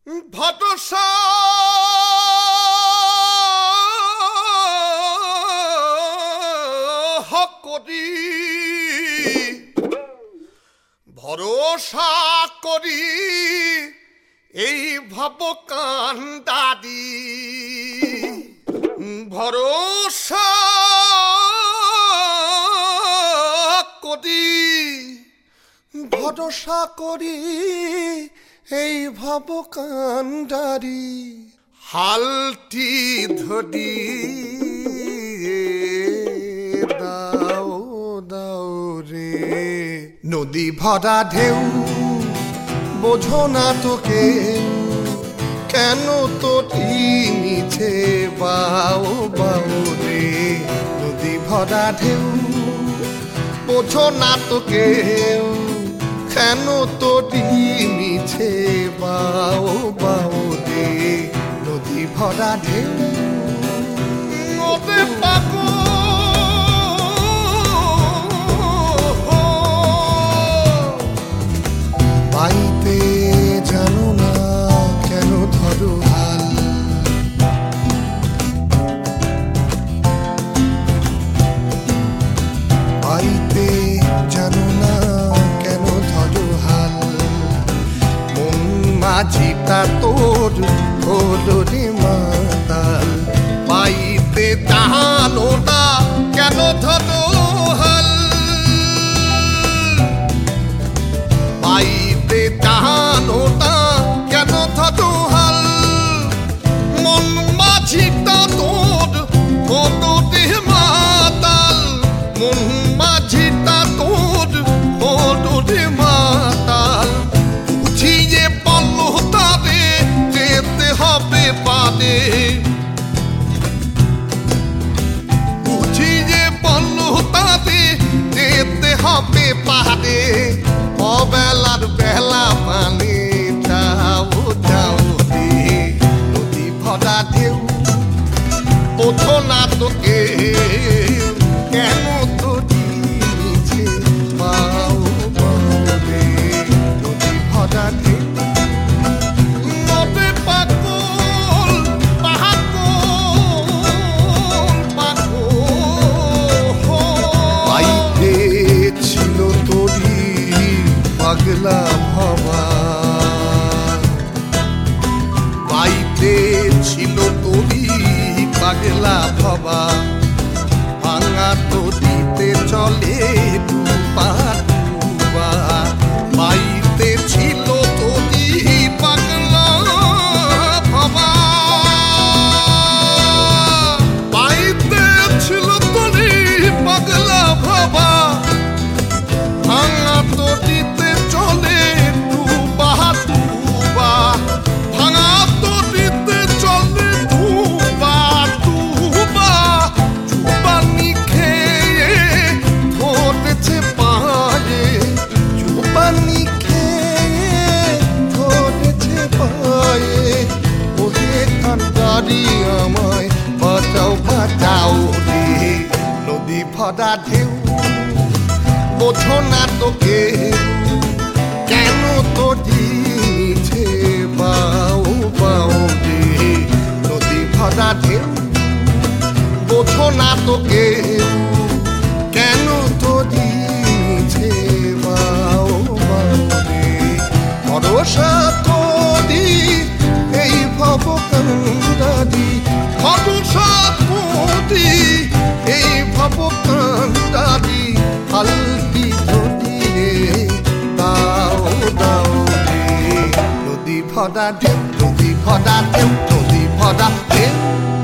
ভরসা করি ভরসা করি এই ভাব কান্দারি ভরসা করি ভরসা করি এই ভাব কান্দারি হালটি ধরি দাও দাও রে নদী ভরা ঢেউ বোঝো না তোকে কেন তোটি মিছে বাও বাও রে নদী ভরা ঢেউ বোঝো না তোকে কেন তোটি মিছে বাও বাও রে নদী ভরা ঢেউ ওরে পাগল পাইতে জানো না কেন ধরো হাল পাইতে জানো না কেন ধরো হাল মন মাঝিটা তোর হলো রে মাতাল পাইতে জানো না কেন ধরো হাল পাইতে জানো না কেন ধরো হাল মন মাঝিটা তোর হলো রে মাতাল মন মাঝিটা তোর হলো রে মাতাল বুঝিয়ে পারলো তারে যেতে হবে পারে বুঝিয়ে পারলো তারে যেতে হবে পারে অবেলার বেলা মানে যাও যাও রে নদী ভরা ঢেউ বোঝো না তোকে কেন তোটি মিছে পাও রে নদী ভরা ঢেউ নদী পাগল পাইতে ছিল তোরি পাগলা ভাবা পাইতে ছিল তোরি পাগলা ভাবা ভাঙা তো দিতে চলে ডুবা ডুবা পাইতে ছিল তোরি পাগলা ভাবা পাইতে ছিল তোরি পাগলা ভাবা ভাঙা তো দিতে চলে ডুবা ডুবা ভাঙা তো দিতে চলে ডুবা ডুবা চুবানি খেয়ে ধরেছে পায়ে চুবানি খেয়ে ধরেছে পায়ে ওহে কান্দারি আমায় বাঁচাও বাঁচাও রে নদী ভরা ঢেউ বোঝো না তোকে কেন তোটি মিছে বাও বাও রে নদী ভরা ঢেউ বোঝো না তোকে কেন তোটি মিছে বাও বাও রে ভরসা করি এই ভব কান্দারি ভরসা করি এই ভব কান্দারি হালটি ধরিয়ে দাও দাও রে নদী ভরা ঢেউ নদী ভরা ঢেউ নদী ভরা ঢেউ